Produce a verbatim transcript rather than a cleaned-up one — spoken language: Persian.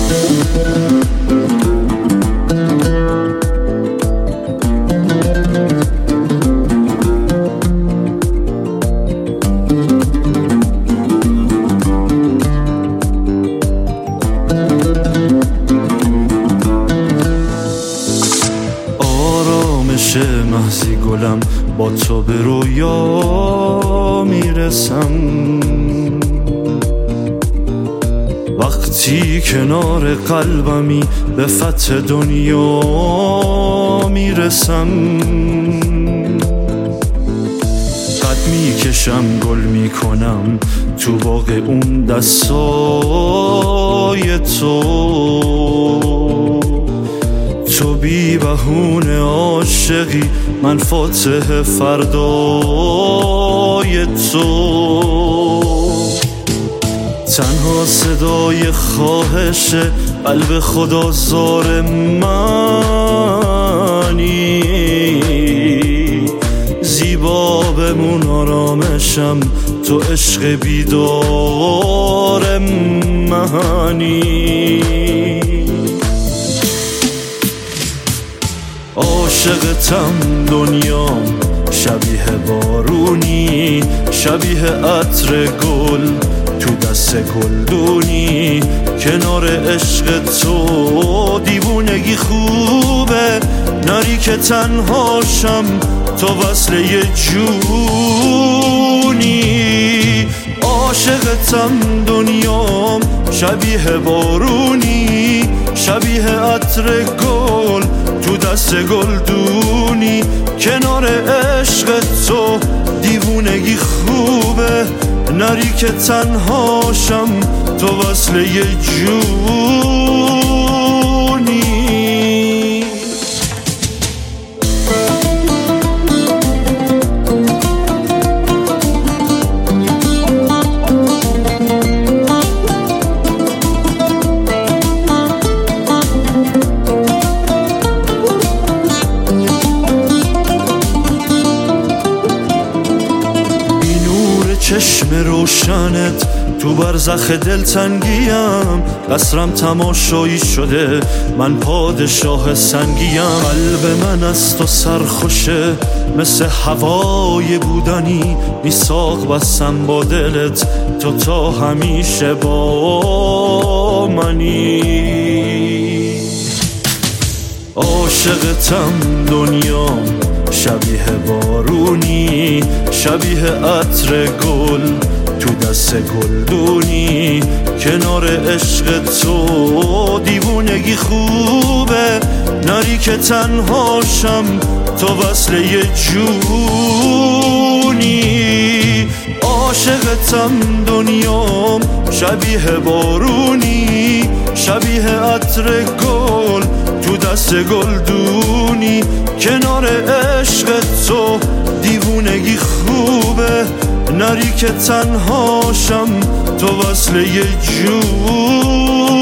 محضی گلم با تو به رویا میرسم، وقتی کنار قلبمی به فتح دنیا میرسم. قد میکشم گل میکنم تو باغ اون دستای تو، تو بی بهونه عاشقی من فاتح فردای تو. تنها صدای خواهش قلب خدا زار منی، زیبا بمون آرامشم تو عشق بیدار منی. عاشقتم دنیام شبیه بارونی، شبیه عطر گل تو دست گلدونی، کنار عشق تو دیوونگی خوبه، نری که تنهاشم تو وصل یه جونی. عاشقتم دنیام شبیه بارونی، شبیه عطر گل تو دست گلدونی، کنار عشق تو دیوونگی خوبه، نری که تنهاشم تو وصل یه جونی. چشم روشنت تو برزخ دلتنگیم، قصرم تماشایی شده من پادشاه سنگیم. قلب من از تو سرخوشه مثل هوای بودنی، میثاق بستم با دلت تو تا همیشه با منی. عاشقتم دنیام شبیه بارونی، شبیه عطر گل تو دست گلدونی، کنار عشق تو دیوونگی خوبه، نری که تنهاشم تو وصل یه جونی. عاشقتم دنیام شبیه بارونی، شبیه عطر گل تو دست گلدونی، کنار عشق تو دیوونگی خوبه، نری که تنهاشم تو وصل یه جون.